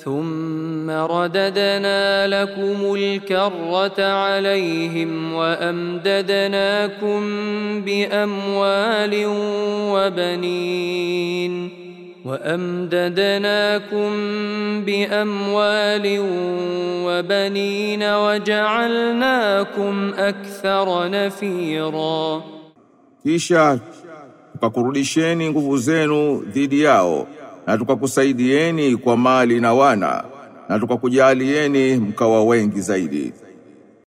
ثم رددنا لكم الكرة عليهم وأمددناكم بأموال وبنين وجعلناكم أكثر نفيرا. Kisha tukakurudisheni nguvu zenu dhidi yao na tukakusaidieni kwa mali na wana na tukakujalieni mkawa wengi zaidi.